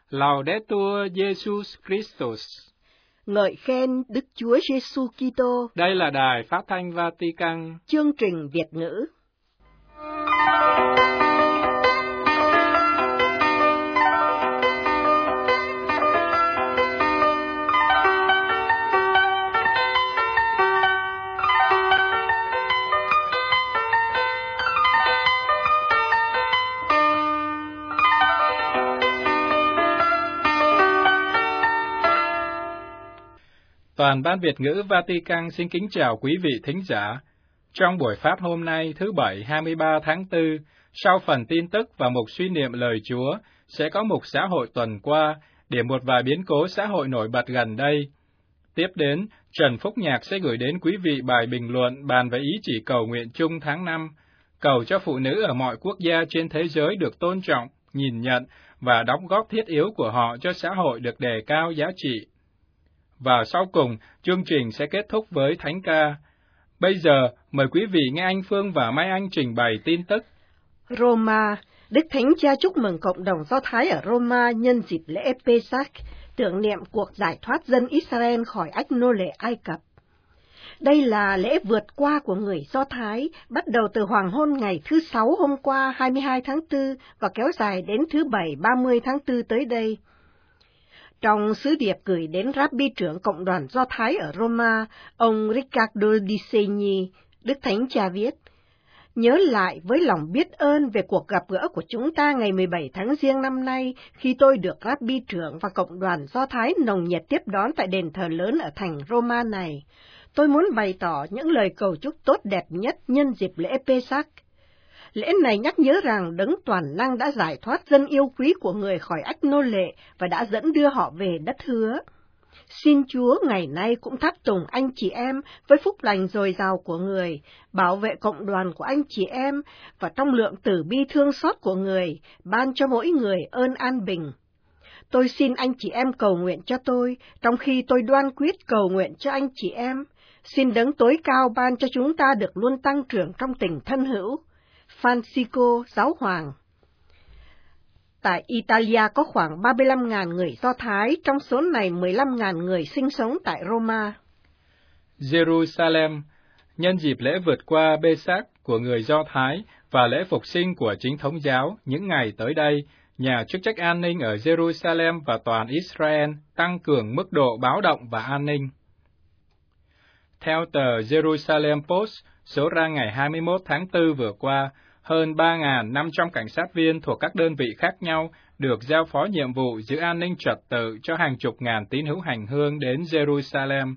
Laudetur Jesus Christus. Ngợi khen Đức Chúa Giêsu Kitô. Đây là Đài Phát thanh Vatican. Chương trình Việt ngữ. Toàn ban Việt ngữ Vatican xin kính chào quý vị thính giả. Trong buổi phát hôm nay, thứ Bảy 23 tháng 4, sau phần tin tức và mục suy niệm lời Chúa, sẽ có mục xã hội tuần qua, điểm một vài biến cố xã hội nổi bật gần đây. Tiếp đến, Trần Phúc Nhạc sẽ gửi đến quý vị bài bình luận bàn về ý chỉ cầu nguyện chung tháng 5, cầu cho phụ nữ ở mọi quốc gia trên thế giới được tôn trọng, nhìn nhận và đóng góp thiết yếu của họ cho xã hội được đề cao giá trị. Và sau cùng, chương trình sẽ kết thúc với thánh ca. Bây giờ, mời quý vị nghe anh Phương và Mai Anh trình bày tin tức. Roma, Đức Thánh Cha chúc mừng cộng đồng Do Thái ở Roma nhân dịp lễ Pê-sác, tưởng niệm cuộc giải thoát dân Israel khỏi ách nô lệ Ai Cập. Đây là lễ vượt qua của người Do Thái, bắt đầu từ hoàng hôn ngày thứ Sáu hôm qua 22 tháng 4 và kéo dài đến thứ Bảy 30 tháng 4 tới đây. Trong sứ điệp gửi đến Rabbi trưởng Cộng đoàn Do Thái ở Roma, ông Riccardo Di Segni, Đức Thánh Cha viết, nhớ lại với lòng biết ơn về cuộc gặp gỡ của chúng ta ngày 17 tháng Giêng năm nay, khi tôi được Rabbi trưởng và Cộng đoàn Do Thái nồng nhiệt tiếp đón tại đền thờ lớn ở thành Roma này. Tôi muốn bày tỏ những lời cầu chúc tốt đẹp nhất nhân dịp lễ Pê-sác. Lễ này nhắc nhớ rằng Đấng Toàn Năng đã giải thoát dân yêu quý của người khỏi ách nô lệ và đã dẫn đưa họ về đất hứa. Xin Chúa ngày nay cũng tháp tùng anh chị em với phúc lành dồi dào của người, bảo vệ cộng đoàn của anh chị em và trong lượng từ bi thương xót của người, ban cho mỗi người ơn an bình. Tôi xin anh chị em cầu nguyện cho tôi, trong khi tôi đoan quyết cầu nguyện cho anh chị em. Xin Đấng tối cao ban cho chúng ta được luôn tăng trưởng trong tình thân hữu. Francisco, Giáo hoàng. Tại Italia có khoảng 35.000 người Do Thái, trong số này 15.000 người sinh sống tại Roma. Jerusalem, nhân dịp lễ vượt qua Pê-sác của người Do Thái và lễ phục sinh của chính thống giáo những ngày tới đây, nhà chức trách an ninh ở Jerusalem và toàn Israel tăng cường mức độ báo động và an ninh. Theo tờ Jerusalem Post, số ra ngày 21 tháng 4 vừa qua, hơn 3.500 cảnh sát viên thuộc các đơn vị khác nhau được giao phó nhiệm vụ giữ an ninh trật tự cho hàng chục ngàn tín hữu hành hương đến Jerusalem.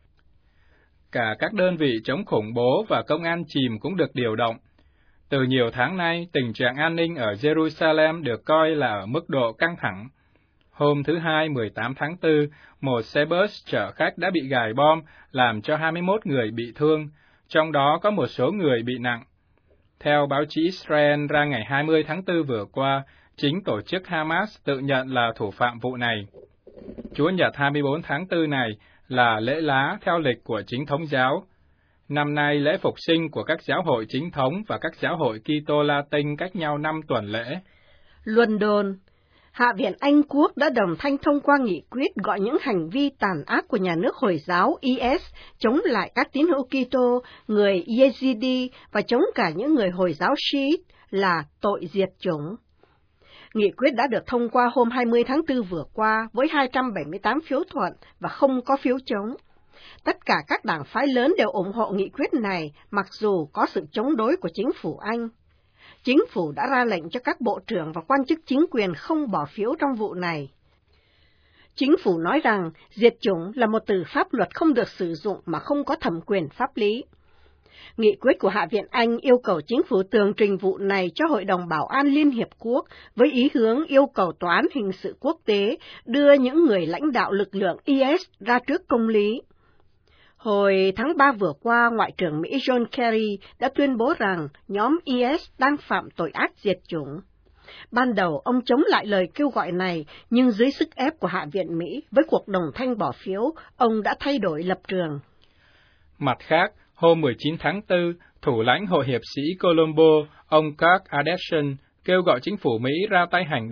Cả các đơn vị chống khủng bố và công an chìm cũng được điều động. Từ nhiều tháng nay, tình trạng an ninh ở Jerusalem được coi là ở mức độ căng thẳng. Hôm thứ Hai 18 tháng 4, một xe bus chở khách đã bị gài bom, làm cho 21 người bị thương, trong đó có một số người bị nặng. Theo báo chí Israel ra ngày 20 tháng 4 vừa qua, chính tổ chức Hamas tự nhận là thủ phạm vụ này. Chủ nhật 24 tháng 4 này là lễ lá theo lịch của chính thống giáo. Năm nay, lễ phục sinh của các giáo hội chính thống và các giáo hội Kitô Latin cách nhau 5 tuần lễ. London, Hạ viện Anh Quốc đã đồng thanh thông qua nghị quyết gọi những hành vi tàn ác của nhà nước Hồi giáo IS chống lại các tín hữu Kitô, người Yazidi và chống cả những người Hồi giáo Shiite là tội diệt chủng. Nghị quyết đã được thông qua hôm 20 tháng 4 vừa qua với 278 phiếu thuận và không có phiếu chống. Tất cả các đảng phái lớn đều ủng hộ nghị quyết này, mặc dù có sự chống đối của chính phủ Anh. Chính phủ đã ra lệnh cho các bộ trưởng và quan chức chính quyền không bỏ phiếu trong vụ này. Chính phủ nói rằng diệt chủng là một từ pháp luật không được sử dụng mà không có thẩm quyền pháp lý. Nghị quyết của Hạ viện Anh yêu cầu chính phủ tường trình vụ này cho Hội đồng Bảo an Liên Hiệp Quốc với ý hướng yêu cầu Tòa án Hình sự Quốc tế đưa những người lãnh đạo lực lượng IS ra trước công lý. Hồi tháng 3 vừa qua, Ngoại trưởng Mỹ John Kerry đã tuyên bố rằng nhóm IS đang phạm tội ác diệt chủng. Ban đầu, ông chống lại lời kêu gọi này, nhưng dưới sức ép của Hạ viện Mỹ với cuộc đồng thanh bỏ phiếu, ông đã thay đổi lập trường. Mặt khác, hôm 19 tháng 4, thủ lãnh Hội hiệp sĩ Colombo, ông Kirk Anderson, kêu gọi chính phủ Mỹ ra tay hành động,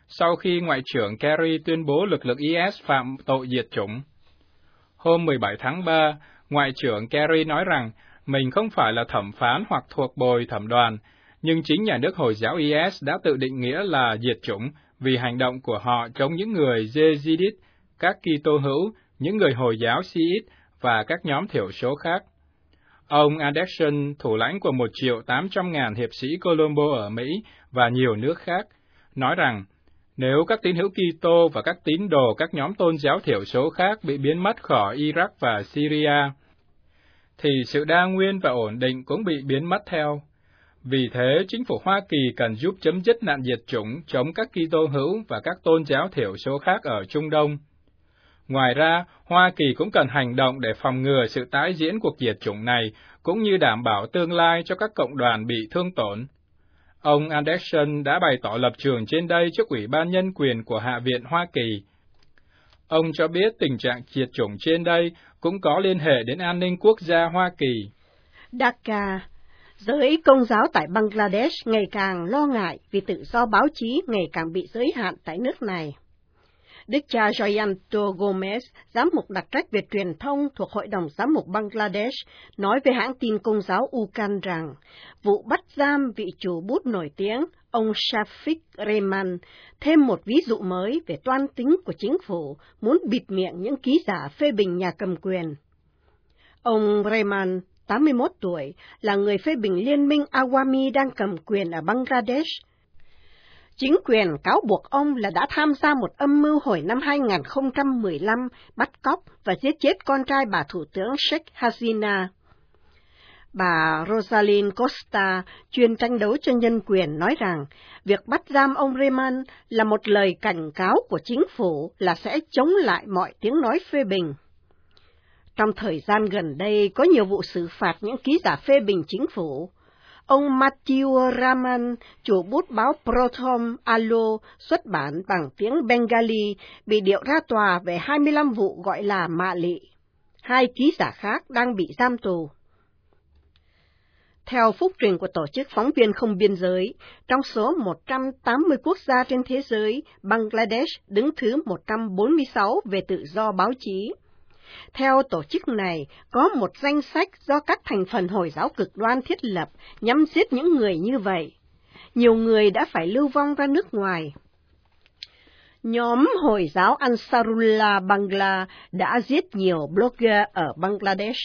sau khi Ngoại trưởng Kerry tuyên bố lực lượng IS phạm tội diệt chủng. Hôm 17 tháng 3, Ngoại trưởng Kerry nói rằng mình không phải là thẩm phán hoặc thuộc bồi thẩm đoàn, nhưng chính nhà nước Hồi giáo IS đã tự định nghĩa là diệt chủng vì hành động của họ chống những người Yazidit, các Kitô hữu, những người Hồi giáo Shiite và các nhóm thiểu số khác. Ông Anderson, thủ lãnh của 1.800.000 hiệp sĩ Colombo ở Mỹ và nhiều nước khác, nói rằng nếu các tín hữu Kitô và các tín đồ các nhóm tôn giáo thiểu số khác bị biến mất khỏi Iraq và Syria, thì sự đa nguyên và ổn định cũng bị biến mất theo. Vì thế, chính phủ Hoa Kỳ cần giúp chấm dứt nạn diệt chủng chống các Kitô hữu và các tôn giáo thiểu số khác ở Trung Đông. Ngoài ra, Hoa Kỳ cũng cần hành động để phòng ngừa sự tái diễn cuộc diệt chủng này, cũng như đảm bảo tương lai cho các cộng đoàn bị thương tổn. Ông Anderson đã bày tỏ lập trường trên đây trước Ủy ban Nhân quyền của Hạ viện Hoa Kỳ. Ông cho biết tình trạng diệt chủng trên đây cũng có liên hệ đến an ninh quốc gia Hoa Kỳ. Dhaka, giới Công giáo tại Bangladesh ngày càng lo ngại vì tự do báo chí ngày càng bị giới hạn tại nước này. Đức cha Jayanto Gomez, giám mục đặc trách về truyền thông thuộc Hội đồng Giám mục Bangladesh, nói với hãng tin Công giáo UCAN rằng vụ bắt giam vị chủ bút nổi tiếng, ông Shafiq Rehman, thêm một ví dụ mới về toan tính của chính phủ muốn bịt miệng những ký giả phê bình nhà cầm quyền. Ông Rehman, 81 tuổi, là người phê bình liên minh Awami đang cầm quyền ở Bangladesh. Chính quyền cáo buộc ông là đã tham gia một âm mưu hồi năm 2015 bắt cóc và giết chết con trai bà Thủ tướng Sheikh Hasina. Bà Rosalind Costa, chuyên tranh đấu cho nhân quyền, nói rằng việc bắt giam ông Rehman là một lời cảnh cáo của chính phủ là sẽ chống lại mọi tiếng nói phê bình. Trong thời gian gần đây, có nhiều vụ xử phạt những ký giả phê bình chính phủ. Ông Matthew Raman, chủ bút báo Prothom Alo, xuất bản bằng tiếng Bengali, bị điệu ra tòa về 25 vụ gọi là mạ lị. 2 ký giả khác đang bị giam tù. Theo phúc trình của Tổ chức Phóng viên Không Biên giới, trong số 180 quốc gia trên thế giới, Bangladesh đứng thứ 146 về tự do báo chí. Theo tổ chức này, có một danh sách do các thành phần Hồi giáo cực đoan thiết lập nhằm giết những người như vậy. Nhiều người đã phải lưu vong ra nước ngoài. Nhóm Hồi giáo Ansarullah Bangla đã giết nhiều blogger ở Bangladesh.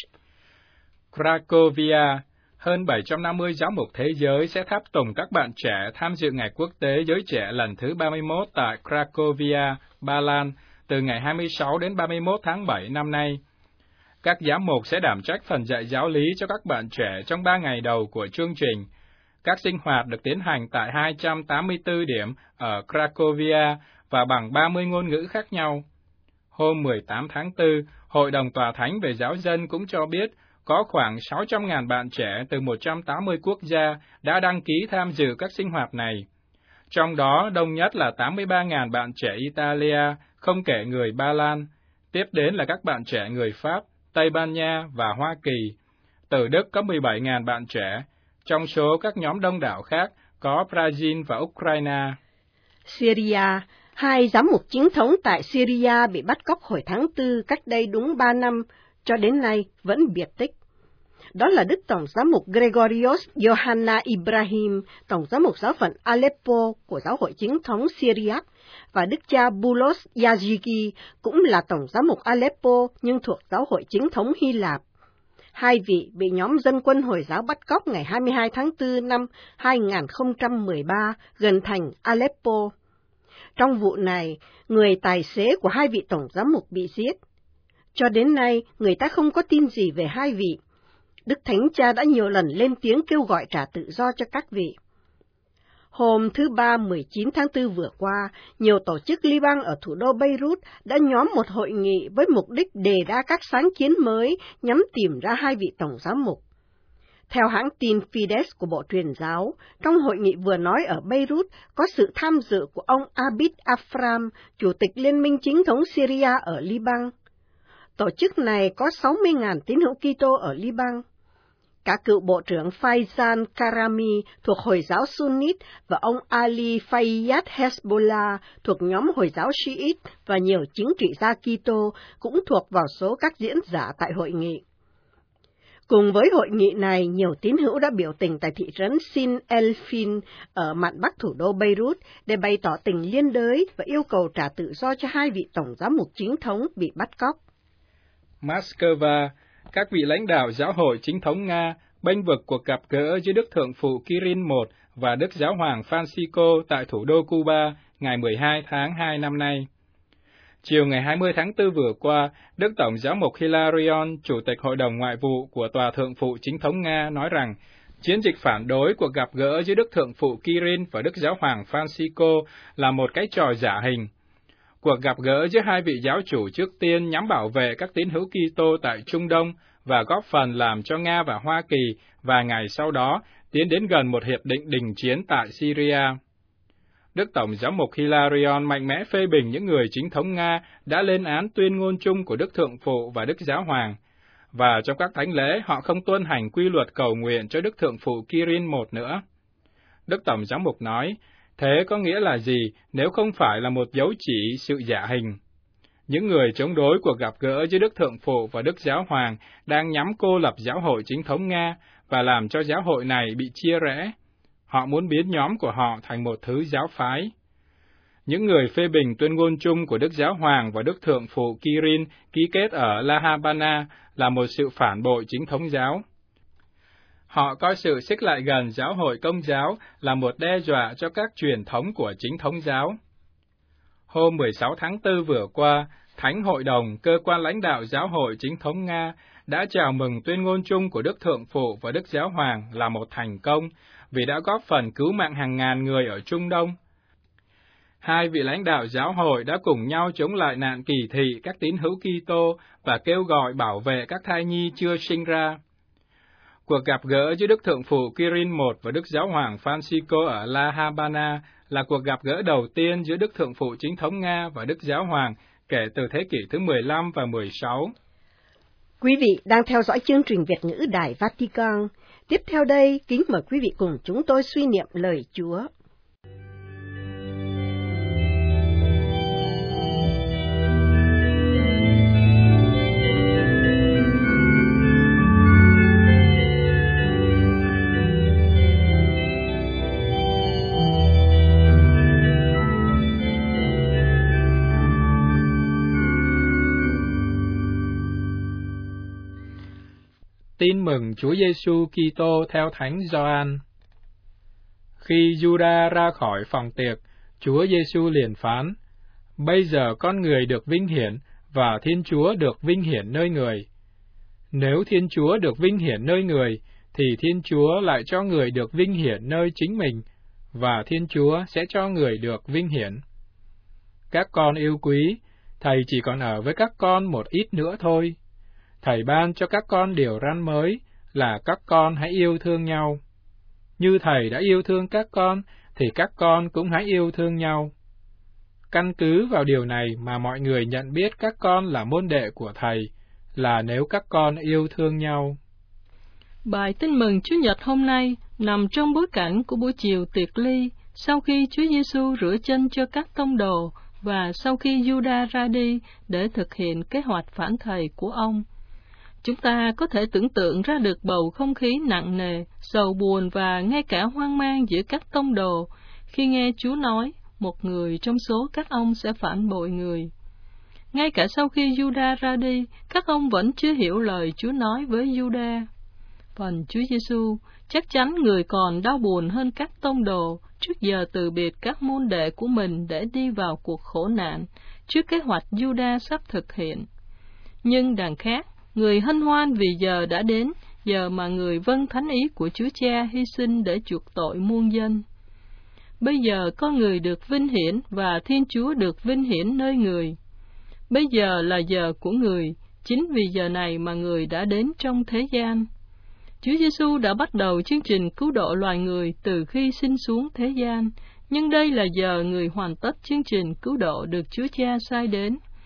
Cracovia, hơn 750 giáo mục thế giới sẽ tháp tùng các bạn trẻ tham dự Ngày Quốc tế Giới Trẻ lần thứ 31 tại Cracovia, Ba Lan, từ ngày 26 đến 31 tháng 7 năm nay. Các giám mục sẽ đảm trách phần dạy giáo lý cho các bạn trẻ trong 3 ngày đầu của chương trình. Các sinh hoạt được tiến hành tại 284 điểm ở Cracovia và bằng 30 ngôn ngữ khác nhau. Hôm 18 tháng 4, Hội đồng Tòa Thánh về Giáo dân cũng cho biết có khoảng 600.000 bạn trẻ từ 180 quốc gia đã đăng ký tham dự các sinh hoạt này. Trong đó, đông nhất là 83.000 bạn trẻ Italia, không kể người Ba Lan. Tiếp đến là các bạn trẻ người Pháp, Tây Ban Nha và Hoa Kỳ. Từ Đức có 17.000 bạn trẻ. Trong số các nhóm đông đảo khác có Brazil và Ukraine. Syria, 2 giám mục chính thống tại Syria bị bắt cóc hồi tháng 4 cách đây đúng 3 năm, cho đến nay vẫn biệt tích. Đó là Đức Tổng giám mục Gregorios Yohanna Ibrahim, Tổng giám mục giáo phận Aleppo của Giáo hội Chính thống Syria, và Đức cha Boulos Yazigi, cũng là Tổng giám mục Aleppo nhưng thuộc Giáo hội Chính thống Hy Lạp. 2 vị bị nhóm dân quân Hồi giáo bắt cóc ngày 22 tháng 4 năm 2013 gần thành Aleppo. Trong vụ này, người tài xế của 2 vị Tổng giám mục bị giết. Cho đến nay, người ta không có tin gì về 2 vị. Đức Thánh Cha đã nhiều lần lên tiếng kêu gọi trả tự do cho các vị. Hôm thứ Ba 19 tháng 4 vừa qua, nhiều tổ chức Liban ở thủ đô Beirut đã nhóm một hội nghị với mục đích đề ra các sáng kiến mới nhằm tìm ra 2 vị Tổng giám mục. Theo hãng tin Fides của Bộ Truyền giáo, trong hội nghị vừa nói ở Beirut có sự tham dự của ông Abid Afram, Chủ tịch Liên minh Chính thống Syria ở Liban. Tổ chức này có 60.000 tín hữu Kitô ở Liban. Cả cựu Bộ trưởng Faisal Karami thuộc Hồi giáo Sunnit và ông Ali Fayyad Hezbollah thuộc nhóm Hồi giáo Shiite và nhiều chính trị gia Kitô cũng thuộc vào số các diễn giả tại hội nghị. Cùng với hội nghị này, nhiều tín hữu đã biểu tình tại thị trấn Sin El-Fin ở mạn bắc thủ đô Beirut để bày tỏ tình liên đới và yêu cầu trả tự do cho hai vị tổng giám mục chính thống bị bắt cóc. Moscow, các vị lãnh đạo giáo hội chính thống Nga bênh vực cuộc gặp gỡ giữa Đức Thượng phụ Kirill I và Đức Giáo hoàng Francisco tại thủ đô Cuba ngày 12 tháng 2 năm nay. Chiều ngày 20 tháng 4 vừa qua, Đức Tổng giám mục Hilarion, Chủ tịch Hội đồng Ngoại vụ của Tòa Thượng phụ Chính thống Nga, nói rằng chiến dịch phản đối cuộc gặp gỡ giữa Đức Thượng phụ Kirill và Đức Giáo hoàng Francisco là một cái trò giả hình. Cuộc gặp gỡ giữa hai vị giáo chủ trước tiên nhằm bảo vệ các tín hữu Kitô tại Trung Đông và góp phần làm cho Nga và Hoa Kỳ vài ngày sau đó tiến đến gần một hiệp định đình chiến tại Syria. Đức Tổng giám mục Hilarion mạnh mẽ phê bình những người chính thống Nga đã lên án tuyên ngôn chung của Đức Thượng phụ và Đức Giáo hoàng, và trong các thánh lễ họ không tuân hành quy luật cầu nguyện cho Đức Thượng phụ Kirill I nữa. Đức Tổng giám mục nói, thế có nghĩa là gì nếu không phải là một dấu chỉ sự giả hình? Những người chống đối cuộc gặp gỡ giữa Đức Thượng phụ và Đức Giáo hoàng đang nhắm cô lập giáo hội chính thống Nga và làm cho giáo hội này bị chia rẽ. Họ muốn biến nhóm của họ thành một thứ giáo phái. Những người phê bình tuyên ngôn chung của Đức Giáo hoàng và Đức Thượng phụ Kirill ký kết ở La Habana là một sự phản bội chính thống giáo. Họ coi sự xích lại gần giáo hội Công giáo là một đe dọa cho các truyền thống của chính thống giáo. Hôm 16 tháng 4 vừa qua, Thánh Hội đồng, cơ quan lãnh đạo giáo hội chính thống Nga, đã chào mừng tuyên ngôn chung của Đức Thượng phụ và Đức Giáo hoàng là một thành công, vì đã góp phần cứu mạng hàng ngàn người ở Trung Đông. Hai vị lãnh đạo giáo hội đã cùng nhau chống lại nạn kỳ thị các tín hữu Kitô và kêu gọi bảo vệ các thai nhi chưa sinh ra. Cuộc gặp gỡ giữa Đức Thượng phụ Kirill I và Đức Giáo hoàng Francisco ở La Habana là cuộc gặp gỡ đầu tiên giữa Đức Thượng phụ chính thống Nga và Đức Giáo hoàng kể từ thế kỷ thứ 15 và 16. Quý vị đang theo dõi chương trình Việt ngữ Đài Vatican. Tiếp theo đây, kính mời quý vị cùng chúng tôi suy niệm lời Chúa. Tin mừng Chúa Giêsu Kitô theo Thánh Gioan. Khi Giuđa ra khỏi phòng tiệc, Chúa Giêsu liền phán: Bây giờ con người được vinh hiển và Thiên Chúa được vinh hiển nơi người. Nếu Thiên Chúa được vinh hiển nơi người, thì Thiên Chúa lại cho người được vinh hiển nơi chính mình, và Thiên Chúa sẽ cho người được vinh hiển. Các con yêu quý, Thầy chỉ còn ở với các con một ít nữa thôi. Thầy ban cho các con điều răn mới là các con hãy yêu thương nhau. Như Thầy đã yêu thương các con, thì các con cũng hãy yêu thương nhau. Căn cứ vào điều này mà mọi người nhận biết các con là môn đệ của Thầy, là nếu các con yêu thương nhau. Bài tin mừng Chúa Nhật hôm nay nằm trong bối cảnh của buổi chiều tiệc ly, sau khi Chúa Giêsu rửa chân cho các tông đồ và sau khi Giuđa ra đi để thực hiện kế hoạch phản Thầy của ông. Chúng ta có thể tưởng tượng ra được bầu không khí nặng nề, sầu buồn và ngay cả hoang mang giữa các tông đồ khi nghe Chúa nói một người trong số các ông sẽ phản bội người. Ngay cả sau khi Giuđa ra đi, các ông vẫn chưa hiểu lời Chúa nói với Giuđa. Phần Chúa Giêsu chắc chắn người còn đau buồn hơn các tông đồ trước giờ từ biệt các môn đệ của mình để đi vào cuộc khổ nạn trước kế hoạch Giuđa sắp thực hiện. Nhưng đằng khác, người hân hoan vì giờ đã đến, giờ mà người vâng thánh ý của Chúa Cha hy sinh để chuộc tội muôn dân. Bây giờ con người được vinh hiển và Thiên Chúa được vinh hiển nơi người. Bây giờ là giờ của người, chính vì giờ này mà người đã đến trong thế gian. Chúa Giêsu đã bắt đầu chương trình cứu độ loài người từ khi sinh xuống thế gian, nhưng đây là giờ người hoàn tất chương trình cứu độ được Chúa Cha sai đến.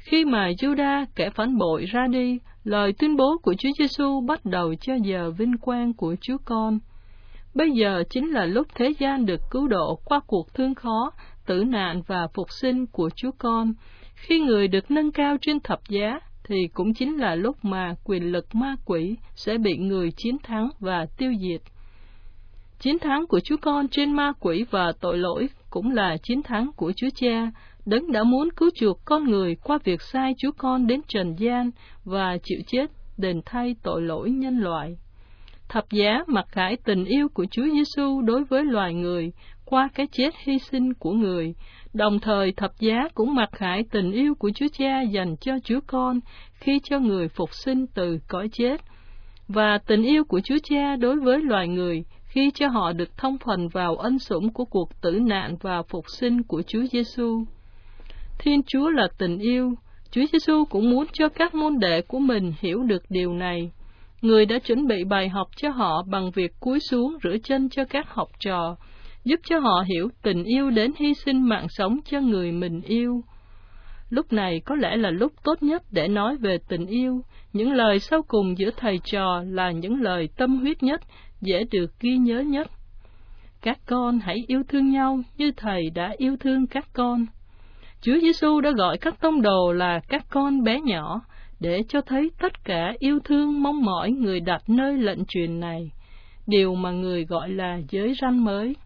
Khi mà Judas, kẻ phản bội, ra đi, lời tuyên bố của Chúa Giêsu bắt đầu cho giờ vinh quang của Chúa Con. Bây giờ chính là lúc thế gian được cứu độ qua cuộc thương khó, tử nạn và phục sinh của Chúa Con. Khi người được nâng cao trên thập giá, thì cũng chính là lúc mà quyền lực ma quỷ sẽ bị người chiến thắng và tiêu diệt. Chiến thắng của Chúa Con trên ma quỷ và tội lỗi cũng là chiến thắng của Chúa Cha, Đấng đã muốn cứu chuộc con người qua việc sai Chúa Con đến trần gian và chịu chết đền thay tội lỗi nhân loại. Thập giá mặc khải tình yêu của Chúa Giêsu đối với loài người qua cái chết hy sinh của người. Đồng thời thập giá cũng mặc khải tình yêu của Chúa Cha dành cho Chúa Con khi cho người phục sinh từ cõi chết, và tình yêu của Chúa Cha đối với loài người khi cho họ được thông phần vào ân sủng của cuộc tử nạn và phục sinh của Chúa Giêsu. Thiên Chúa là tình yêu. Chúa Giêsu cũng muốn cho các môn đệ của mình hiểu được điều này. Người đã chuẩn bị bài học cho họ bằng việc cúi xuống rửa chân cho các học trò, giúp cho họ hiểu tình yêu đến hy sinh mạng sống cho người mình yêu. Lúc này có lẽ là lúc tốt nhất để nói về tình yêu. Những lời sau cùng giữa thầy trò là những lời tâm huyết nhất, dễ được ghi nhớ nhất. Các con hãy yêu thương nhau như Thầy đã yêu thương các con. Chúa Giêsu đã gọi các tông đồ là các con bé nhỏ, để cho thấy tất cả yêu thương mong mỏi người đặt nơi lệnh truyền này, điều mà người gọi là giới răn mới.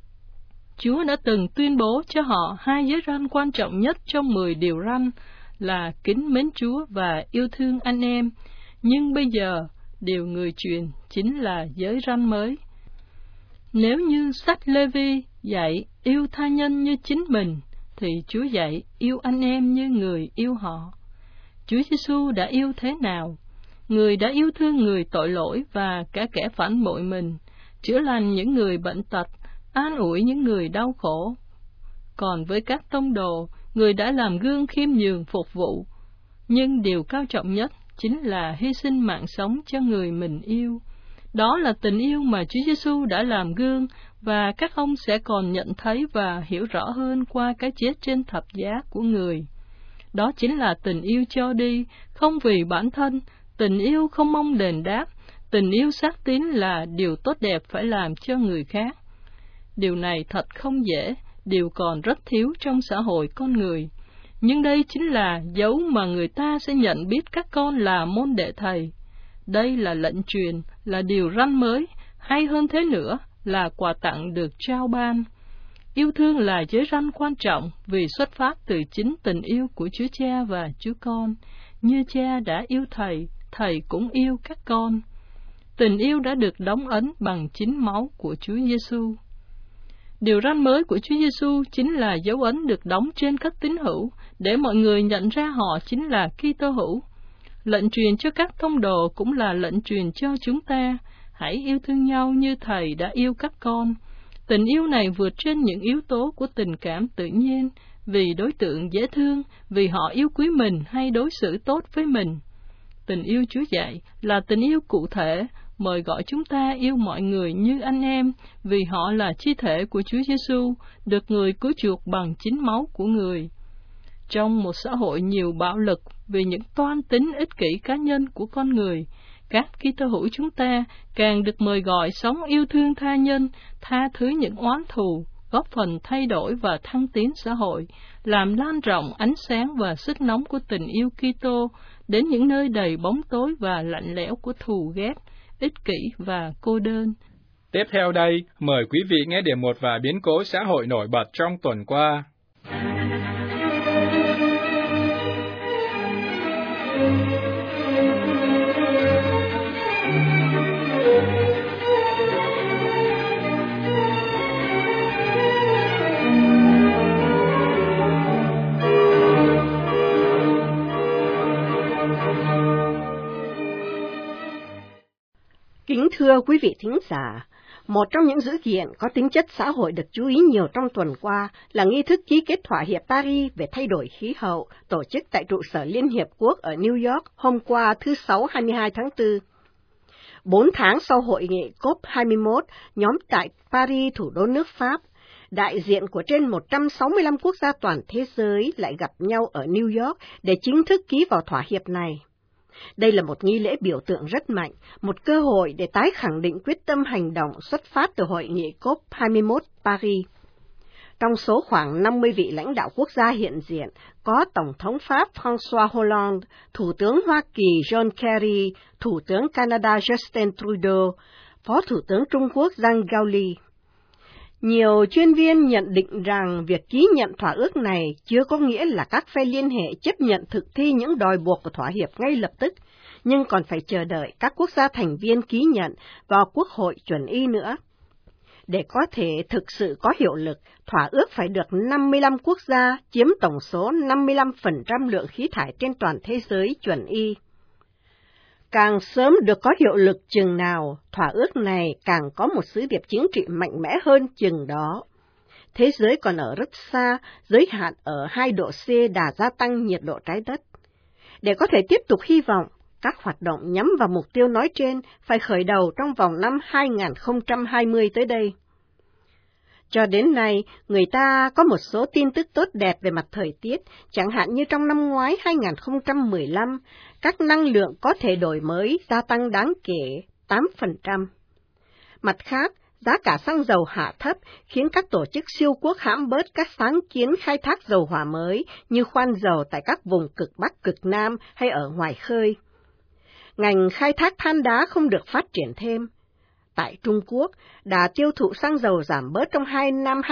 Chúa đã từng tuyên bố cho họ 2 giới răn quan trọng nhất trong 10 điều răn là kính mến Chúa và yêu thương anh em, nhưng bây giờ điều người truyền chính là giới răn mới. Nếu như sách Lê-vi dạy yêu tha nhân như chính mình, thì Chúa dạy yêu anh em như người yêu họ. Chúa Giêsu đã yêu thế nào? Người đã yêu thương người tội lỗi và cả kẻ phản bội mình, chữa lành những người bệnh tật, an ủi những người đau khổ. Còn với các tông đồ, người đã làm gương khiêm nhường phục vụ. Nhưng điều cao trọng nhất chính là hy sinh mạng sống cho người mình yêu. Đó là tình yêu mà Chúa Giêsu đã làm gương, và các ông sẽ còn nhận thấy và hiểu rõ hơn qua cái chết trên thập giá của người. Đó chính là tình yêu cho đi, không vì bản thân, tình yêu không mong đền đáp, tình yêu xác tín là điều tốt đẹp phải làm cho người khác. Điều này thật không dễ, điều còn rất thiếu trong xã hội con người. Nhưng đây chính là dấu mà người ta sẽ nhận biết các con là môn đệ Thầy. Đây là lệnh truyền, là điều răn mới, hay hơn thế nữa là quà tặng được trao ban. Yêu thương là giới răn quan trọng vì xuất phát từ chính tình yêu của Chúa Cha và Chúa Con. Như Cha đã yêu Thầy, Thầy cũng yêu các con. Tình yêu đã được đóng ấn bằng chính máu của Chúa Giêsu. Điều răn mới của Chúa Giêsu chính là dấu ấn được đóng trên các tín hữu, để mọi người nhận ra họ chính là Kitô hữu. Lệnh truyền cho các tông đồ cũng là lệnh truyền cho chúng ta. Hãy yêu thương nhau như Thầy đã yêu các con. Tình yêu này vượt trên những yếu tố của tình cảm tự nhiên, vì đối tượng dễ thương, vì họ yêu quý mình hay đối xử tốt với mình. Tình yêu Chúa dạy là tình yêu cụ thể, mời gọi chúng ta yêu mọi người như anh em, vì họ là chi thể của Chúa Giêsu, được người cứu chuộc bằng chính máu của người. Trong một xã hội nhiều bạo lực vì những toan tính ích kỷ cá nhân của con người, các Kitô hữu chúng ta càng được mời gọi sống yêu thương tha nhân, tha thứ những oán thù, góp phần thay đổi và thăng tiến xã hội, làm lan rộng ánh sáng và sức nóng của tình yêu Kitô đến những nơi đầy bóng tối và lạnh lẽo của thù ghét, ích kỷ và cô đơn. Tiếp theo đây, mời quý vị nghe điểm một vài biến cố xã hội nổi bật trong tuần qua. Kính thưa quý vị thính giả, một trong những dữ kiện có tính chất xã hội được chú ý nhiều trong tuần qua là nghi thức ký kết thỏa hiệp Paris về thay đổi khí hậu, tổ chức tại trụ sở Liên Hiệp Quốc ở New York hôm qua thứ Sáu 22 tháng 4. 4 tháng sau hội nghị COP21 nhóm tại Paris, thủ đô nước Pháp, đại diện của trên 165 quốc gia toàn thế giới lại gặp nhau ở New York để chính thức ký vào thỏa hiệp này. Đây là một nghi lễ biểu tượng rất mạnh, một cơ hội để tái khẳng định quyết tâm hành động xuất phát từ hội nghị COP21 Paris. Trong số khoảng 50 vị lãnh đạo quốc gia hiện diện, có Tổng thống Pháp François Hollande, Thủ tướng Hoa Kỳ John Kerry, Thủ tướng Canada Justin Trudeau, Phó Thủ tướng Trung Quốc Zhang Gaoli. Nhiều chuyên viên nhận định rằng việc ký nhận thỏa ước này chưa có nghĩa là các phe liên hệ chấp nhận thực thi những đòi buộc của thỏa hiệp ngay lập tức, nhưng còn phải chờ đợi các quốc gia thành viên ký nhận vào Quốc hội chuẩn y nữa. Để có thể thực sự có hiệu lực, thỏa ước phải được 55 quốc gia chiếm tổng số 55% lượng khí thải trên toàn thế giới chuẩn y. Càng sớm được có hiệu lực chừng nào, thỏa ước này càng có một sứ điệp chính trị mạnh mẽ hơn chừng đó. Thế giới còn ở rất xa, giới hạn ở 2 độ C đà gia tăng nhiệt độ trái đất. Để có thể tiếp tục hy vọng, các hoạt động nhắm vào mục tiêu nói trên phải khởi đầu trong vòng năm 2020 tới đây. Cho đến nay, người ta có một số tin tức tốt đẹp về mặt thời tiết, chẳng hạn như trong năm ngoái 2015, các năng lượng có thể đổi mới gia tăng đáng kể 8%. Mặt khác, giá cả xăng dầu hạ thấp khiến các tổ chức siêu quốc hãm bớt các sáng kiến khai thác dầu hỏa mới như khoan dầu tại các vùng cực Bắc cực Nam hay ở ngoài khơi. Ngành khai thác than đá không được phát triển thêm. Tại Trung Quốc, đà tiêu thụ xăng dầu giảm bớt trong 2 năm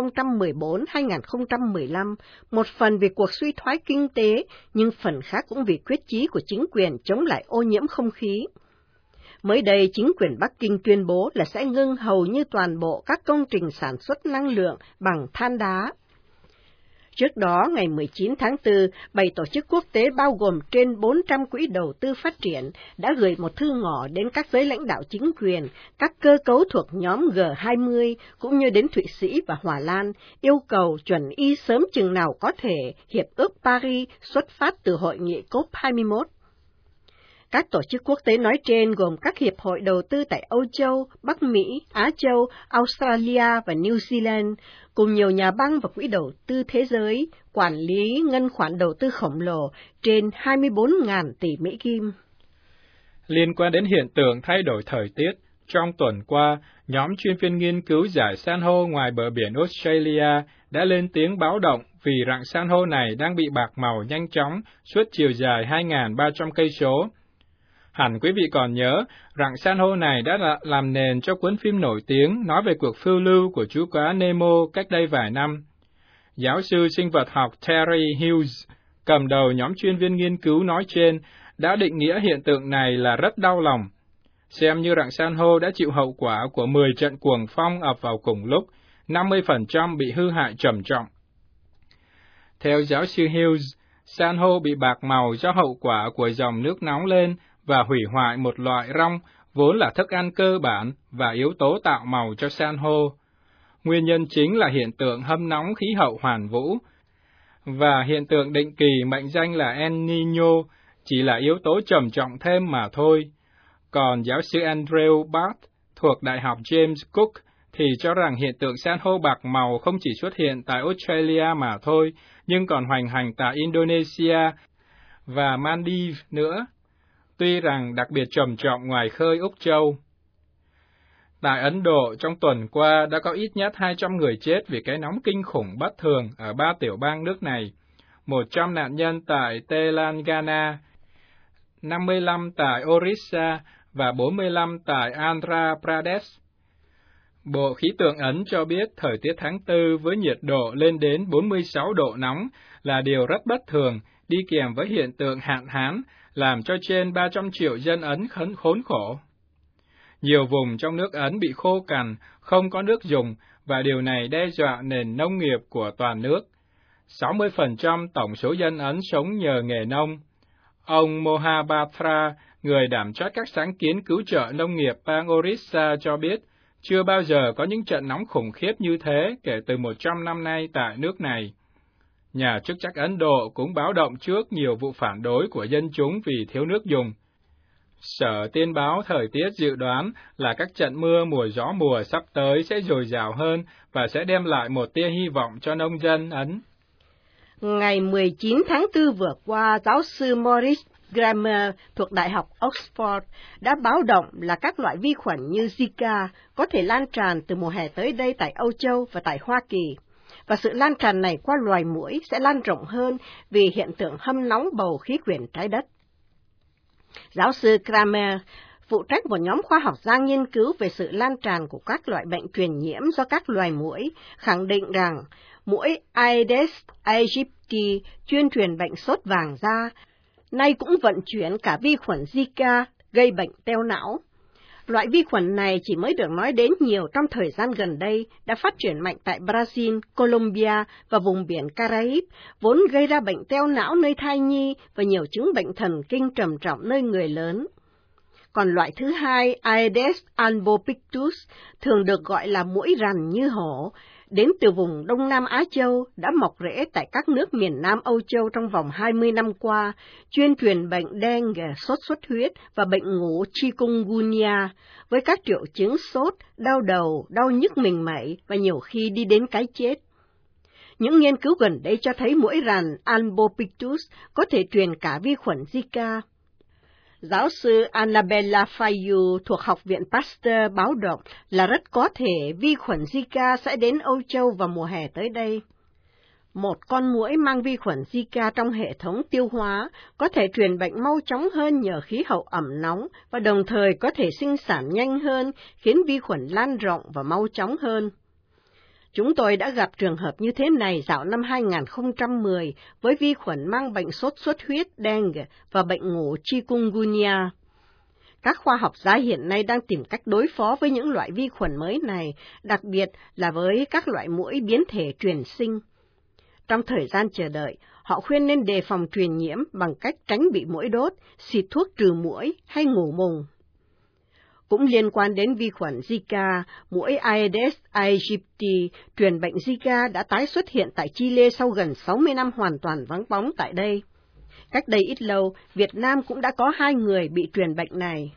2014-2015, một phần vì cuộc suy thoái kinh tế, nhưng phần khác cũng vì quyết chí của chính quyền chống lại ô nhiễm không khí. Mới đây, chính quyền Bắc Kinh tuyên bố là sẽ ngưng hầu như toàn bộ các công trình sản xuất năng lượng bằng than đá. Trước đó, ngày 19 tháng 4, 7 tổ chức quốc tế bao gồm trên 400 quỹ đầu tư phát triển đã gửi một thư ngỏ đến các giới lãnh đạo chính quyền, các cơ cấu thuộc nhóm G20 cũng như đến Thụy Sĩ và Hòa Lan, yêu cầu chuẩn y sớm chừng nào có thể Hiệp ước Paris xuất phát từ hội nghị COP21. Các tổ chức quốc tế nói trên gồm các hiệp hội đầu tư tại Âu Châu, Bắc Mỹ, Á Châu, Australia và New Zealand, cùng nhiều nhà băng và quỹ đầu tư thế giới, quản lý ngân khoản đầu tư khổng lồ trên 24.000 tỷ Mỹ Kim. Liên quan đến hiện tượng thay đổi thời tiết, trong tuần qua, nhóm chuyên viên nghiên cứu dải san hô ngoài bờ biển Australia đã lên tiếng báo động vì rặng san hô này đang bị bạc màu nhanh chóng suốt chiều dài 2.300 cây số. Hẳn quý vị còn nhớ, rặng san hô này đã làm nền cho cuốn phim nổi tiếng nói về cuộc phiêu lưu của chú cá Nemo cách đây vài năm. Giáo sư sinh vật học Terry Hughes, cầm đầu nhóm chuyên viên nghiên cứu nói trên, đã định nghĩa hiện tượng này là rất đau lòng. Xem như rặng san hô đã chịu hậu quả của 10 trận cuồng phong ập vào cùng lúc, 50% bị hư hại trầm trọng. Theo giáo sư Hughes, san hô bị bạc màu do hậu quả của dòng nước nóng lên và hủy hoại một loại rong vốn là thức ăn cơ bản và yếu tố tạo màu cho san hô. Nguyên nhân chính là hiện tượng hâm nóng khí hậu hoàn vũ, và hiện tượng định kỳ mệnh danh là El Niño chỉ là yếu tố trầm trọng thêm mà thôi. Còn giáo sư Andrew Barth thuộc Đại học James Cook thì cho rằng hiện tượng san hô bạc màu không chỉ xuất hiện tại Australia mà thôi, nhưng còn hoành hành tại Indonesia và Maldives nữa, tuy rằng đặc biệt trầm trọng ngoài khơi Úc Châu. Tại Ấn Độ, trong tuần qua đã có ít nhất 200 người chết vì cái nóng kinh khủng bất thường ở 3 tiểu bang nước này, 100 nạn nhân tại Telangana, 55 tại Orissa và 45 tại Andhra Pradesh. Bộ Khí tượng Ấn cho biết thời tiết tháng 4 với nhiệt độ lên đến 46 độ nóng là điều rất bất thường, đi kèm với hiện tượng hạn hán, làm cho trên 300 triệu dân Ấn khốn khổ. Nhiều vùng trong nước Ấn bị khô cằn, không có nước dùng, và điều này đe dọa nền nông nghiệp của toàn nước. 60% tổng số dân Ấn sống nhờ nghề nông. Ông Mohabatra, người đảm trách các sáng kiến cứu trợ nông nghiệp bang Orissa cho biết, chưa bao giờ có những trận nóng khủng khiếp như thế kể từ 100 năm nay tại nước này. Nhà chức trách Ấn Độ cũng báo động trước nhiều vụ phản đối của dân chúng vì thiếu nước dùng. Sở Tiên báo Thời tiết dự đoán là các trận mưa gió mùa sắp tới sẽ dồi dào hơn và sẽ đem lại một tia hy vọng cho nông dân Ấn. Ngày 19 tháng 4 vừa qua, giáo sư Maurice Grammer thuộc Đại học Oxford đã báo động là các loại vi khuẩn như Zika có thể lan tràn từ mùa hè tới đây tại Âu Châu và tại Hoa Kỳ, và sự lan tràn này qua loài muỗi sẽ lan rộng hơn vì hiện tượng hâm nóng bầu khí quyển trái đất. Giáo sư Grammer phụ trách một nhóm khoa học gia nghiên cứu về sự lan tràn của các loại bệnh truyền nhiễm do các loài muỗi, khẳng định rằng muỗi Aedes aegypti chuyên truyền bệnh sốt vàng da, nay cũng vận chuyển cả vi khuẩn Zika gây bệnh teo não. Loại vi khuẩn này chỉ mới được nói đến nhiều trong thời gian gần đây, đã phát triển mạnh tại Brazil, Colombia và vùng biển Caraïbes, vốn gây ra bệnh teo não nơi thai nhi và nhiều chứng bệnh thần kinh trầm trọng nơi người lớn. Còn loại thứ hai, Aedes albopictus, thường được gọi là muỗi rằn như hổ, đến từ vùng Đông Nam Á Châu, đã mọc rễ tại các nước miền Nam Âu Châu trong vòng 20 năm qua, chuyên truyền bệnh dengue, sốt xuất huyết và bệnh ngủ chikungunya, với các triệu chứng sốt, đau đầu, đau nhức mình mẩy và nhiều khi đi đến cái chết. Những nghiên cứu gần đây cho thấy muỗi rằn albopictus có thể truyền cả vi khuẩn Zika. Giáo sư Annabella Fayu thuộc Học viện Pasteur báo động là rất có thể vi khuẩn Zika sẽ đến Âu Châu vào mùa hè tới đây. Một con muỗi mang vi khuẩn Zika trong hệ thống tiêu hóa có thể truyền bệnh mau chóng hơn nhờ khí hậu ẩm nóng và đồng thời có thể sinh sản nhanh hơn, khiến vi khuẩn lan rộng và mau chóng hơn. Chúng tôi đã gặp trường hợp như thế này dạo năm 2010 với vi khuẩn mang bệnh sốt xuất huyết dengue và bệnh ngủ chikungunya. Các khoa học gia hiện nay đang tìm cách đối phó với những loại vi khuẩn mới này, đặc biệt là với các loại muỗi biến thể truyền sinh. Trong thời gian chờ đợi, họ khuyên nên đề phòng truyền nhiễm bằng cách tránh bị muỗi đốt, xịt thuốc trừ muỗi hay ngủ mùng. Cũng liên quan đến vi khuẩn Zika, muỗi Aedes aegypti truyền bệnh Zika đã tái xuất hiện tại Chile sau gần 60 năm hoàn toàn vắng bóng tại đây. Cách đây ít lâu, Việt Nam cũng đã có 2 người bị truyền bệnh này.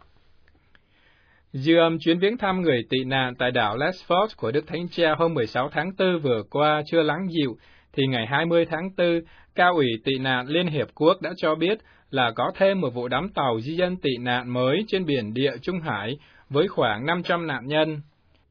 Dư âm chuyến viếng thăm người tị nạn tại đảo Lesbos của Đức Thánh Cha hôm 16 tháng 4 vừa qua chưa lắng dịu, thì ngày 20 tháng 4, Cao ủy Tị nạn Liên Hiệp Quốc đã cho biết là có thêm một vụ đắm tàu di dân tị nạn mới trên biển Địa Trung Hải với khoảng 500 nạn nhân.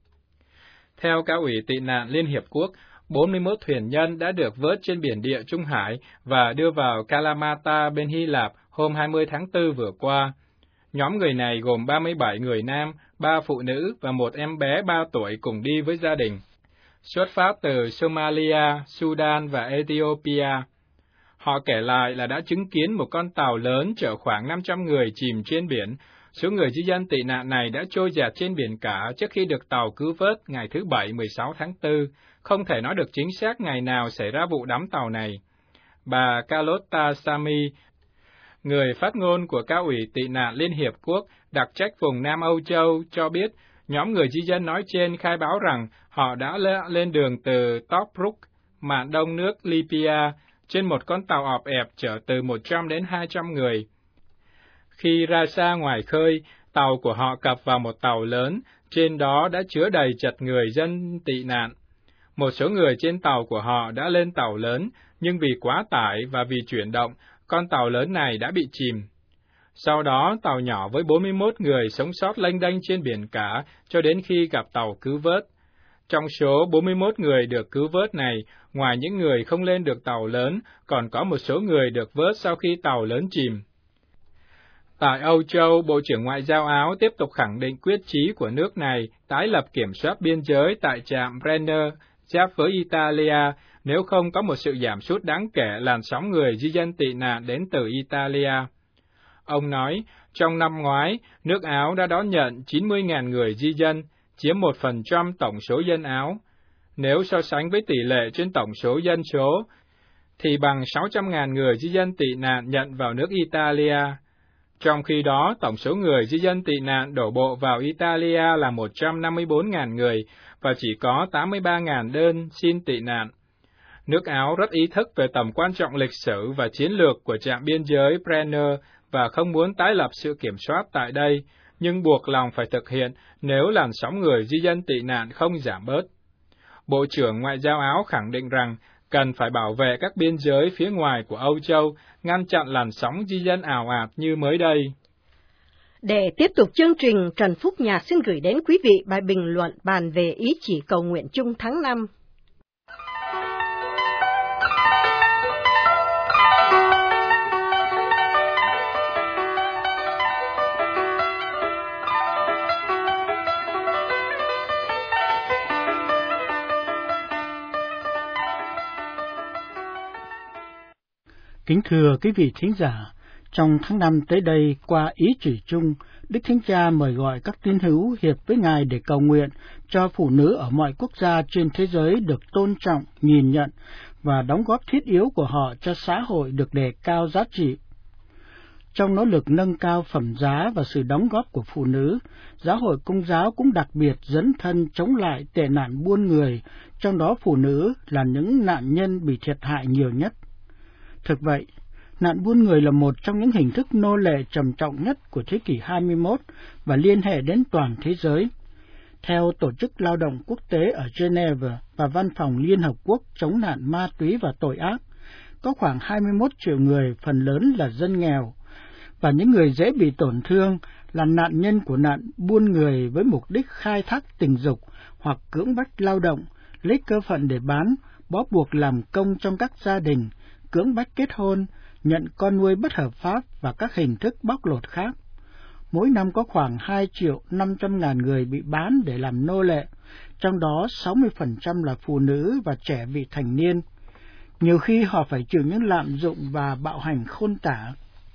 Theo Cao ủy Tị nạn Liên Hiệp Quốc, 41 thuyền nhân đã được vớt trên biển Địa Trung Hải và đưa vào Kalamata bên Hy Lạp hôm 20 tháng 4 vừa qua. Nhóm người này gồm 37 người nam, 3 phụ nữ và một em bé 3 tuổi cùng đi với gia đình, xuất phát từ Somalia, Sudan và Ethiopia. Họ kể lại là đã chứng kiến một con tàu lớn chở khoảng 500 người chìm trên biển. Số người di dân tị nạn này đã trôi dạt trên biển cả trước khi được tàu cứu vớt ngày thứ Bảy 16 tháng 4. Không thể nói được chính xác ngày nào xảy ra vụ đắm tàu này. Bà Carlotta Sami, người phát ngôn của Cao ủy Tị nạn Liên Hiệp Quốc đặc trách vùng Nam Âu Châu, cho biết nhóm người di dân nói trên khai báo rằng họ đã lên đường từ Tobruk, mạn đông nước Libya, trên một con tàu ọp ẹp chở từ 100 đến 200 người. Khi ra xa ngoài khơi, tàu của họ cập vào một tàu lớn, trên đó đã chứa đầy chật người dân tị nạn. Một số người trên tàu của họ đã lên tàu lớn, nhưng vì quá tải và vì chuyển động, con tàu lớn này đã bị chìm. Sau đó, tàu nhỏ với 41 người sống sót lênh đênh trên biển cả cho đến khi gặp tàu cứu vớt. Trong số 41 người được cứu vớt này, ngoài những người không lên được tàu lớn, còn có một số người được vớt sau khi tàu lớn chìm. Tại Âu Châu, Bộ trưởng Ngoại giao Áo tiếp tục khẳng định quyết chí của nước này tái lập kiểm soát biên giới tại trạm Brenner, giáp với Italia, nếu không có một sự giảm sút đáng kể làn sóng người di dân tị nạn đến từ Italia. Ông nói, trong năm ngoái, nước Áo đã đón nhận 90.000 người di dân, chiếm 1% tổng số dân Áo. Nếu so sánh với tỷ lệ trên tổng số dân số, thì bằng 600.000 người di dân tị nạn nhận vào nước Italia. Trong khi đó, tổng số người di dân tị nạn đổ bộ vào Italia là 154.000 người, và chỉ có 83.000 đơn xin tị nạn. Nước Áo rất ý thức về tầm quan trọng lịch sử và chiến lược của trạm biên giới Brenner và không muốn tái lập sự kiểm soát tại đây, nhưng buộc lòng phải thực hiện nếu làn sóng người di dân tị nạn không giảm bớt. Bộ trưởng Ngoại giao Áo khẳng định rằng cần phải bảo vệ các biên giới phía ngoài của Âu Châu, ngăn chặn làn sóng di dân ào ạt như mới đây. Để tiếp tục chương trình, Trần Phúc Nhạc xin gửi đến quý vị bài bình luận bàn về ý chỉ cầu nguyện chung tháng 5. Kính thưa quý vị thính giả, trong tháng 5 tới đây, qua ý chỉ chung, Đức Thánh Cha mời gọi các tín hữu hiệp với Ngài để cầu nguyện cho phụ nữ ở mọi quốc gia trên thế giới được tôn trọng, nhìn nhận và đóng góp thiết yếu của họ cho xã hội được đề cao giá trị. Trong nỗ lực nâng cao phẩm giá và sự đóng góp của phụ nữ, Giáo hội Công giáo cũng đặc biệt dấn thân chống lại tệ nạn buôn người, trong đó phụ nữ là những nạn nhân bị thiệt hại nhiều nhất. Thực vậy, nạn buôn người là một trong những hình thức nô lệ trầm trọng nhất của thế kỷ 21 và liên hệ đến toàn thế giới. Theo Tổ chức Lao động Quốc tế ở Geneva và Văn phòng Liên Hợp Quốc chống nạn ma túy và tội ác, có khoảng 21 triệu người, phần lớn là dân nghèo, và những người dễ bị tổn thương là nạn nhân của nạn buôn người với mục đích khai thác tình dục hoặc cưỡng bách lao động, lấy cơ phận để bán, bó buộc làm công trong các gia đình, cưỡng bách kết hôn, nhận con nuôi bất hợp pháp và các hình thức bóc lột khác. Mỗi năm có khoảng 2.500.000 người bị bán để làm nô lệ, trong đó 60% là phụ nữ và trẻ vị thành niên. Nhiều khi họ phải chịu những lạm dụng và bạo hành khôn tả.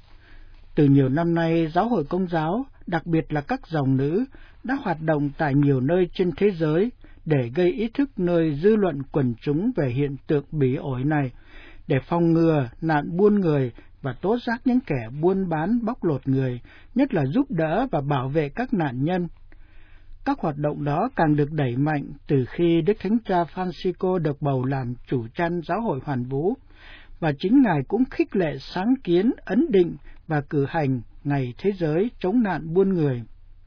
Từ nhiều năm nay, Giáo hội Công giáo, đặc biệt là các dòng nữ, đã hoạt động tại nhiều nơi trên thế giới để gây ý thức nơi dư luận quần chúng về hiện tượng bỉ ổi này, để phòng ngừa nạn buôn người và tố giác những kẻ buôn bán bóc lột người, nhất là giúp đỡ và bảo vệ các nạn nhân. Các hoạt động đó càng được đẩy mạnh từ khi Đức Thánh Cha Francisco được bầu làm chủ chăn Giáo hội Hoàn Vũ, và chính Ngài cũng khích lệ sáng kiến, ấn định và cử hành Ngày Thế giới chống nạn buôn người.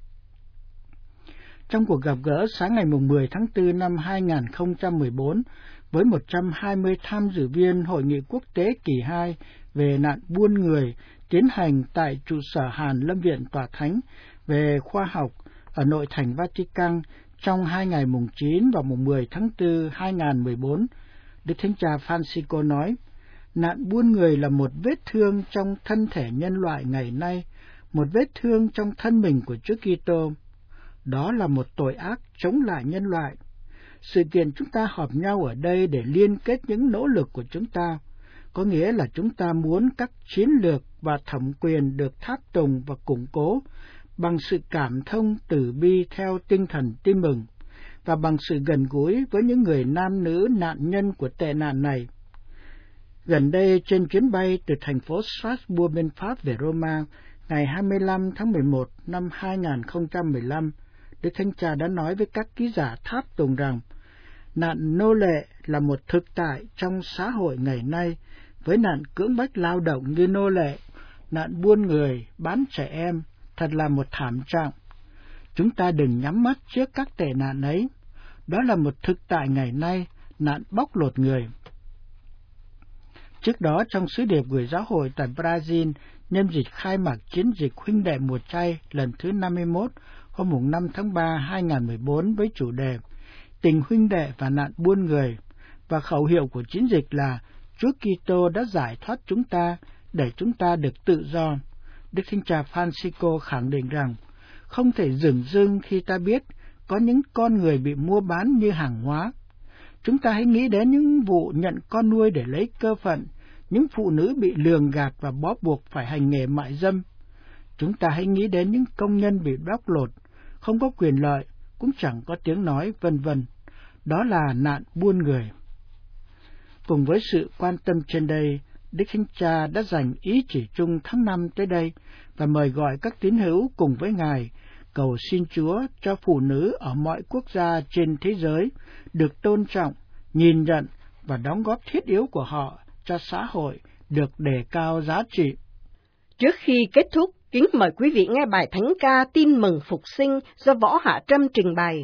Trong cuộc gặp gỡ sáng ngày 10 tháng 4 năm 2014, với 120 tham dự viên Hội nghị quốc tế kỳ 2 về nạn buôn người tiến hành tại trụ sở Hàn Lâm Viện Tòa Thánh về khoa học ở nội thành Vatican trong 2 ngày mùng 9 và mùng 10 tháng 4 2014, Đức Thánh Cha Francisco nói, nạn buôn người là một vết thương trong thân thể nhân loại ngày nay, một vết thương trong thân mình của Chúa Kitô. Đó là một tội ác chống lại nhân loại. Sự kiện chúng ta họp nhau ở đây để liên kết những nỗ lực của chúng ta, có nghĩa là chúng ta muốn các chiến lược và thẩm quyền được tháp tùng và củng cố bằng sự cảm thông từ bi theo tinh thần tin mừng, và bằng sự gần gũi với những người nam nữ nạn nhân của tệ nạn này. Gần đây, trên chuyến bay từ thành phố Strasbourg bên Pháp về Roma, ngày 25 tháng 11 năm 2015, Đức Thánh Cha đã nói với các ký giả tháp tùng rằng, nạn nô lệ là một thực tại trong xã hội ngày nay, với nạn cưỡng bách lao động như nô lệ, nạn buôn người, bán trẻ em, thật là một thảm trạng. Chúng ta đừng nhắm mắt trước các tệ nạn ấy. Đó là một thực tại ngày nay, nạn bóc lột người. Trước đó, trong sứ điệp gửi giáo hội tại Brazil, nhân dịp khai mạc chiến dịch Huynh đệ mùa chay lần thứ 51, hôm 5 tháng 3 2014 với chủ đề Tình huynh đệ và nạn buôn người, và khẩu hiệu của chiến dịch là Chúa Kitô đã giải thoát chúng ta để chúng ta được tự do. Đức Thánh Cha Francisco khẳng định rằng không thể dửng dưng khi ta biết có những con người bị mua bán như hàng hóa. Chúng ta hãy nghĩ đến những vụ nhận con nuôi để lấy cơ phận, những phụ nữ bị lường gạt và bó buộc phải hành nghề mại dâm. Chúng ta hãy nghĩ đến những công nhân bị bóc lột, không có quyền lợi, cũng chẳng có tiếng nói, vân vân. Đó là nạn buôn người. Cùng với sự quan tâm trên đây, Đức Thánh Cha đã dành ý chỉ chung tháng 5 tới đây và mời gọi các tín hữu cùng với Ngài cầu xin Chúa cho phụ nữ ở mọi quốc gia trên thế giới được tôn trọng, nhìn nhận và đóng góp thiết yếu của họ cho xã hội được đề cao giá trị. Trước khi kết thúc, kính mời quý vị nghe bài thánh ca Tin mừng phục sinh do Võ Hạ Trâm trình bày.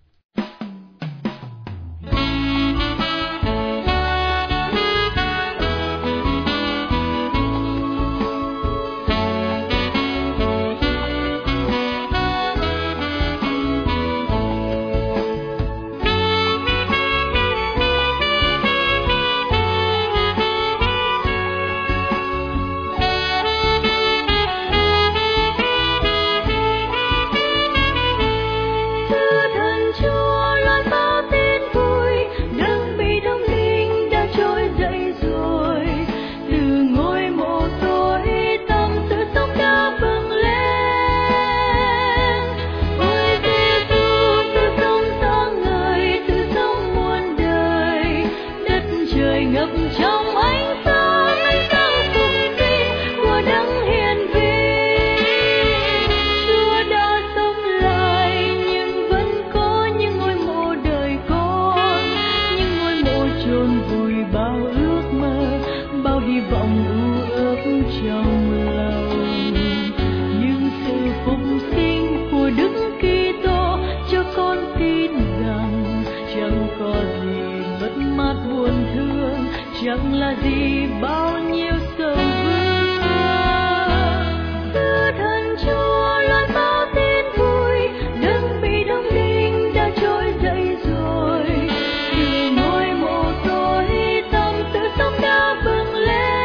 Chẳng là gì bao nhiêu sầu vương, Sư Thần Chúa loan báo tin vui, đấng bị đóng đinh đã trỗi dậy rồi. Từ ngôi mộ tối tăm sự sống đã bừng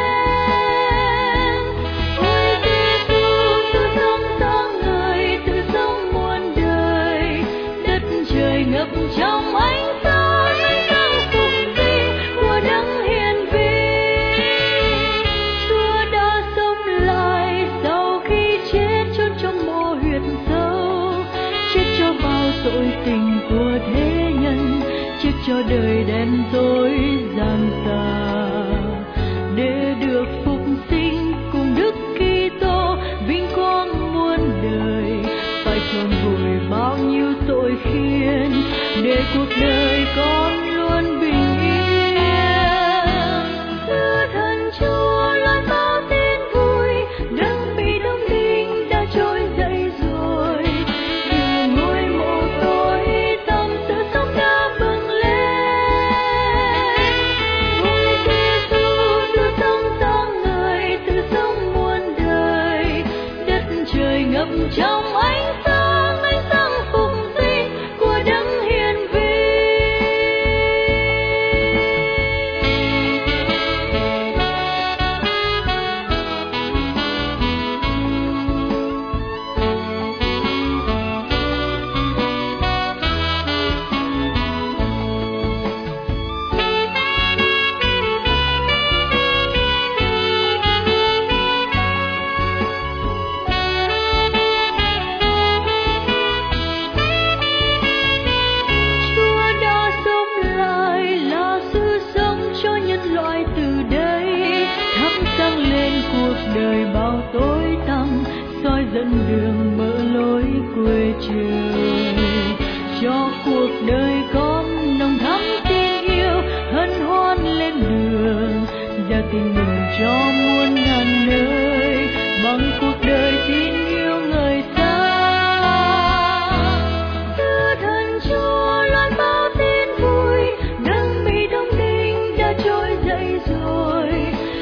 lên. Ôi Giêsu, sự sống sáng ngời, sự sống muôn đời, đất trời ngập trong ánh sáng. Tội tình của thế nhân, chết cho đời đen tối gian tà, để được phục sinh cùng Đức Kitô vinh quang muôn đời. Phải tròn vội bao nhiêu tội khiên, để cuộc đời con luôn bình yên. Sư Thần Chúa loan báo tin vui, đấng bị đóng đinh đã trỗi dậy rồi. Trong ánh sáng phục sinh của đấng hiền đời bao tối tăm, soi dẫn đường mở lối quê trời, cho cuộc đời con nồng thắm tình yêu, hân hoan lên đường, gieo tin mừng cho muôn ngàn nơi, bằng cuộc đời tin yêu người xa. Sư Thần Chúa loan báo tin vui, đấng bị đóng đinh đã trỗi dậy rồi.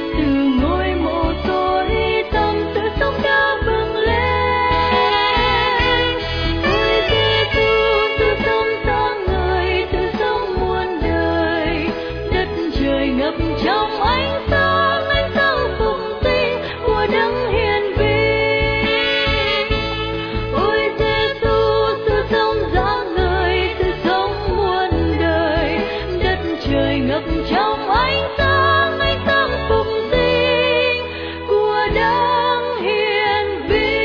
Trong ánh sáng phục sinh của đấng hiền vinh. Ôi Giêsu, sự sống rạng ngời, sự sống muôn đời, đất trời ngập trong ánh sáng phục sinh của đấng hiền vinh.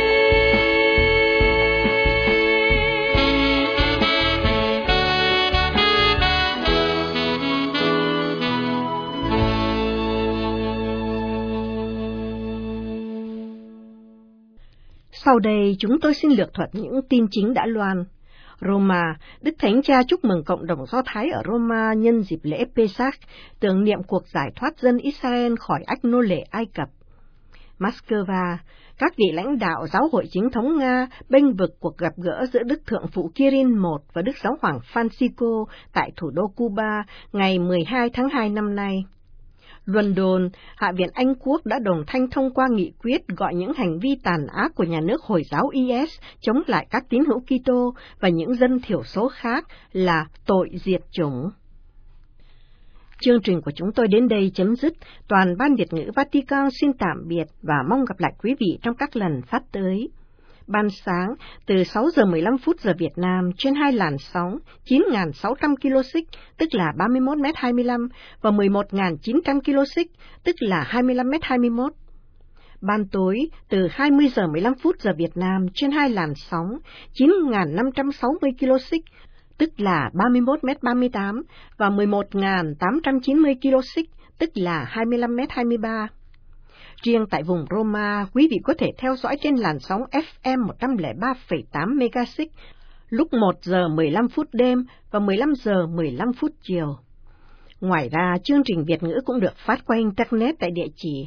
Sau đây chúng tôi xin lược thuật những tin chính đã loan. Roma, Đức Thánh Cha chúc mừng cộng đồng Do Thái ở Roma nhân dịp lễ Pê-sác, tưởng niệm cuộc giải thoát dân Israel khỏi ách nô lệ Ai Cập. Moscow, các vị lãnh đạo giáo hội chính thống Nga bênh vực cuộc gặp gỡ giữa Đức Thượng phụ Kirill I và Đức Giáo hoàng Francisco tại thủ đô Cuba ngày 12 tháng 2 năm nay. London, Hạ viện Anh Quốc đã đồng thanh thông qua nghị quyết gọi những hành vi tàn ác của nhà nước Hồi giáo IS chống lại các tín hữu Kitô và những dân thiểu số khác là tội diệt chủng. Chương trình của chúng tôi đến đây chấm dứt. Toàn ban Việt ngữ Vatican xin tạm biệt và mong gặp lại quý vị trong các lần phát tới. Ban sáng từ 6 giờ 15 phút giờ Việt Nam trên 2 làn sóng 9.600 kHz tức là 31m25 và 11.900 kHz tức là 25m21. Ban tối từ 20 giờ 15 phút giờ Việt Nam trên 2 làn sóng 9.560 kHz tức là 31m38 và 11.890 kHz tức là 25m23. Riêng tại vùng Roma, quý vị có thể theo dõi trên làn sóng FM 103,8 MHz lúc 1 giờ 15 phút đêm và 15 giờ 15 phút chiều. Ngoài ra, chương trình Việt ngữ cũng được phát qua Internet tại địa chỉ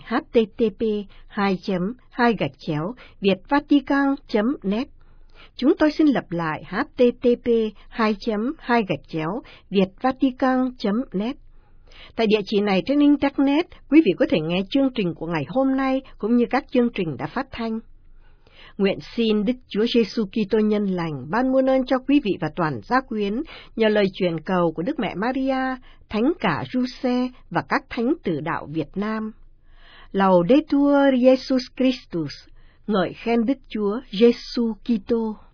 http://vietvatican.net. Chúng tôi xin lặp lại http://vietvatican.net. Tại địa chỉ này trên Internet, quý vị có thể nghe chương trình của ngày hôm nay cũng như các chương trình đã phát thanh. Nguyện xin Đức Chúa Giêsu Kitô nhân lành ban muôn ơn cho quý vị và toàn gia quyến nhờ lời truyền cầu của Đức Mẹ Maria, Thánh cả Giuse và các thánh tử đạo Việt Nam. Laudetur Jesus Christus, ngợi khen Đức Chúa Giêsu Kitô.